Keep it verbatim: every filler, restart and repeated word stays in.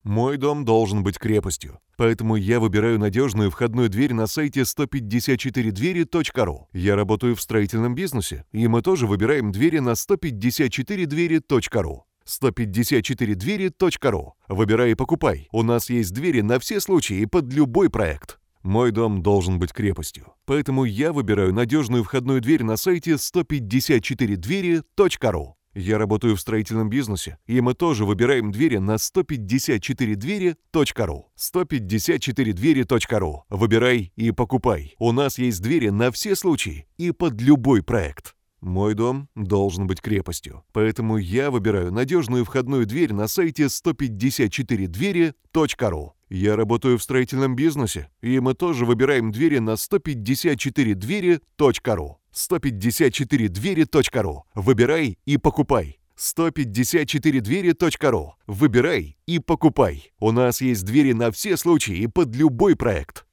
Мой дом должен быть крепостью. Поэтому я выбираю надежную входную дверь на сайте сто пятьдесят четыре двери точка ру. Я работаю в строительном бизнесе, и мы тоже выбираем двери на сто пятьдесят четыре двери точка ру. сто пятьдесят четыре двери точка ру. Выбирай и покупай. У нас есть двери на все случаи и под любой проект. Мой дом должен быть крепостью. Поэтому я выбираю надежную входную дверь на сайте сто пятьдесят четыре двери точка ру. Я работаю в строительном бизнесе, и мы тоже выбираем двери на сто пятьдесят четыре двери точка ру. сто пятьдесят четыре двери точка ру. Выбирай и покупай. У нас есть двери на все случаи и под любой проект. Мой дом должен быть крепостью. Поэтому я выбираю надежную входную дверь на сайте сто пятьдесят четыре двери точка ру. Я работаю в строительном бизнесе, и мы тоже выбираем двери на сто пятьдесят четыре двери точка ру. сто пятьдесят четыре двери точка ру. Выбирай и покупай. сто пятьдесят четыре двери точка ру. Выбирай и покупай. У нас есть двери на все случаи и под любой проект.